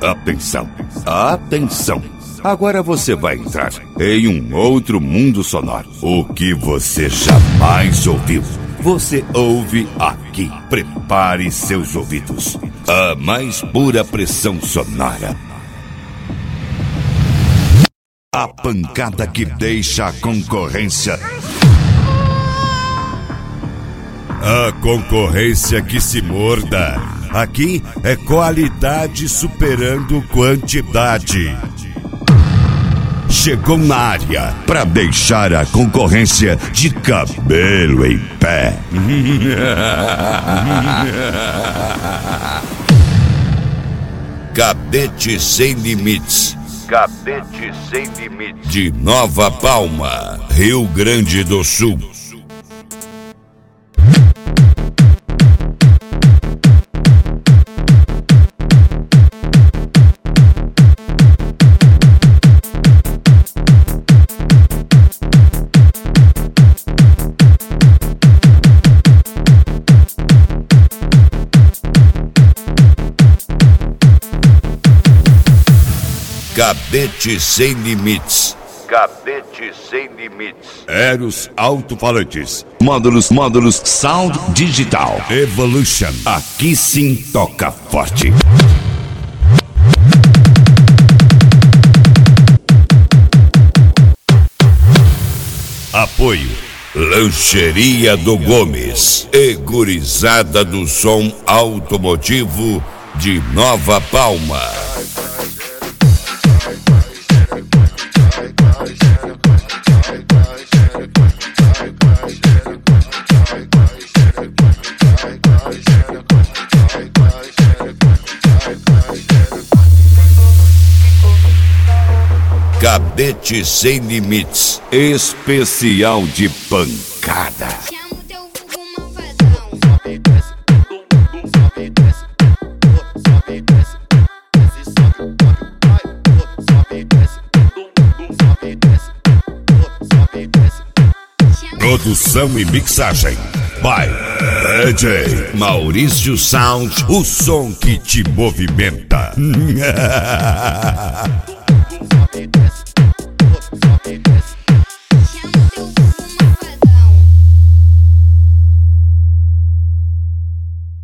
Atenção, atenção! Agora você vai entrar em um outro mundo sonoro. O que você jamais ouviu, você ouve aqui. Prepare seus ouvidos. A mais pura pressão sonora. A pancada que deixa a concorrência. A concorrência que se morda. Aqui é qualidade superando quantidade. Chegou na área para deixar a concorrência de cabelo em pé. Cadete Sem Limites. Cadete Sem Limites. De Nova Palma, Rio Grande do Sul. Cadete Sem Limites. Cadete Sem Limites. Eros Alto-Falantes. Módulos Sound Digital. Evolution. Aqui sim toca forte. Apoio Lancheria do Gomes e gurizada do som automotivo de Nova Palma. Cadete Sem Limites, especial de pancada. Produção e mixagem by DJ Maurício Sound, o som que te movimenta.